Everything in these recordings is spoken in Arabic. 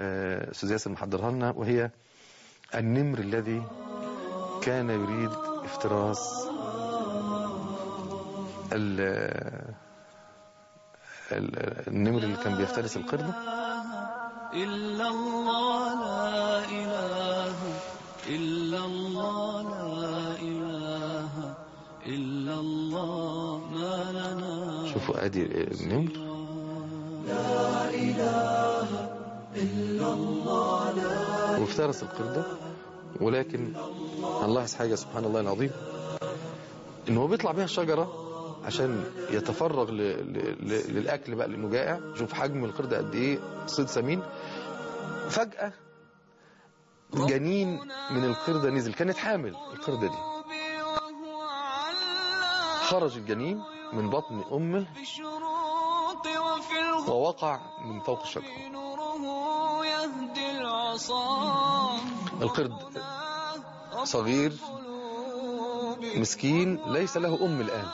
أستاذ ياسر محضرها لنا، وهي النمر الذي كان يريد افتراس النمر اللي كان بيفترس القردة. إلا الله لا إله إلا الله لا إله إلا الله ما لنا. شوفوا ادي النمر، لا إله إلا الله لا وافترس القردة، ولكن هنلاحظ حاجة سبحان الله العظيم، ان هو بيطلع بيها الشجرة عشان يتفرغ للأكل بقى لأنه جائع. شوف حجم القردة قد ايه، صيد سمين. فجأة جنين من القردة نزل، كانت حامل القردة دي، خرج الجنين من بطن أمه ووقع من فوق الشجرة. القرد صغير مسكين ليس له أم الآن،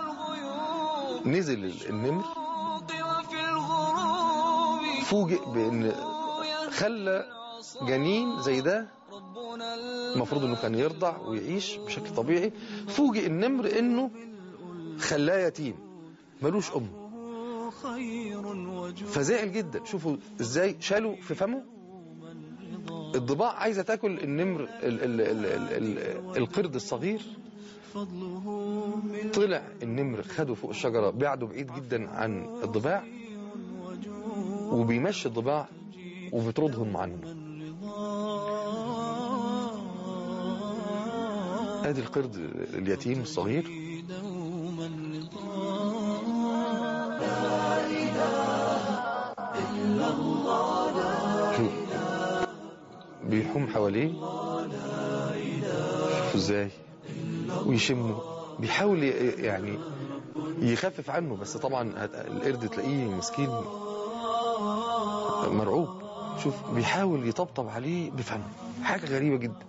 نزل النمر فوجئ بأن خلى جنين زي ده المفروض أنه كان يرضع ويعيش بشكل طبيعي، فوجئ النمر أنه خلاه يتيم ملوش أم، فزعل جدا. شوفوا ازاي شالوا في فمه. الضباع عايزة تاكل النمر القرد الصغير، طلع النمر خده فوق الشجرة، بعده بعيد جدا عن الضباع، وبيمشي الضباع وبيطردهم عنه. ادي القرد اليتيم الصغير. بيحوم حواليه، شوفوا ازاي، ويشمه، بيحاول يعني يخفف عنه، بس طبعا القرد تلاقيه مسكين مرعوب. شوف بيحاول يطبطب عليه بفمه، حاجة غريبة جدا.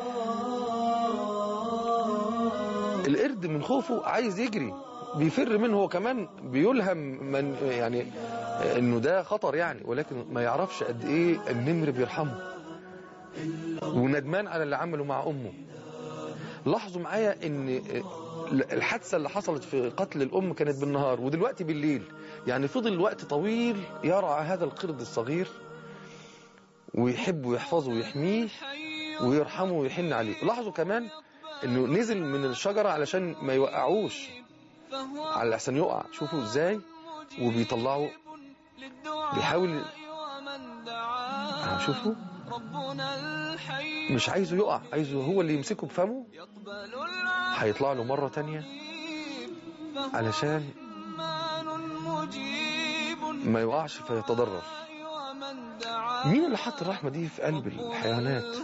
القرد من خوفه عايز يجري، بيفر منه، هو كمان بيلهم من يعني انه ده خطر يعني، ولكن ما يعرفش قد ايه النمر بيرحمه وندمان على اللي عمله مع امه. لاحظوا معايا ان الحادثة اللي حصلت في قتل الام كانت بالنهار، ودلوقتي بالليل، يعني فضل وقت طويل يرعى هذا القرد الصغير ويحبه ويحفظه ويحميه ويرحمه ويحن عليه. لاحظوا كمان انه نزل من الشجرة علشان ما يوقعوش، على احسن يقع. شوفوا ازاي، وبيطلعوا بيحاول، شوفوا مش عايزه يقع، عايزه هو اللي يمسكه بفمه. هيطلع له مرة تانية علشان ما يوقعش فيتضرر. مين اللي حط الرحمة دي في قلب الحيوانات؟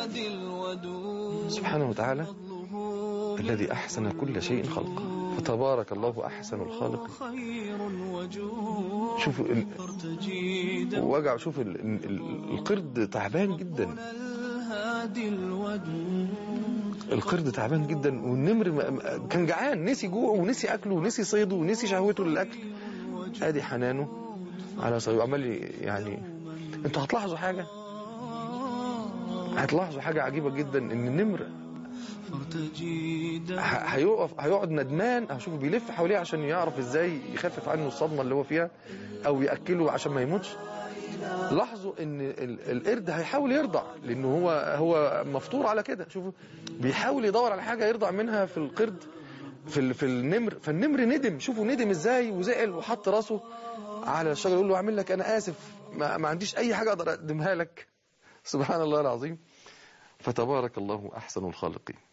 سبحانه وتعالى الذي أحسن كل شيء خلقه، فتبارك الله أحسن الخالق. شوفوا وجع، شوفوا القرد تعبان جدا، القرد تعبان جدا، والنمر كان جعان، نسي جوعه ونسي أكله ونسي صيده ونسي شهوته للأكل. ادي حنانه على صيده، عمال يعني. انتوا هتلاحظوا حاجة، هتلاحظوا حاجة عجيبة جدا، ان النمر هيقعد ندمان. هشوفه بيلف حواليه عشان يعرف ازاي يخفف عنه الصدمة اللي هو فيها، او يأكله عشان ما يموتش. لاحظوا ان القرد هيحاول يرضع، لانه هو مفطور على كده. شوفوا بيحاول يدور على حاجة يرضع منها في القرد، في النمر. فالنمر ندم، شوفوا ندم ازاي، وزعل وحط راسه على الشجرة يقول له اعمل لك انا اسف، ما عنديش اي حاجة اقدر اقدمها لك. سبحان الله العظيم، فتبارك الله احسن الخالقين.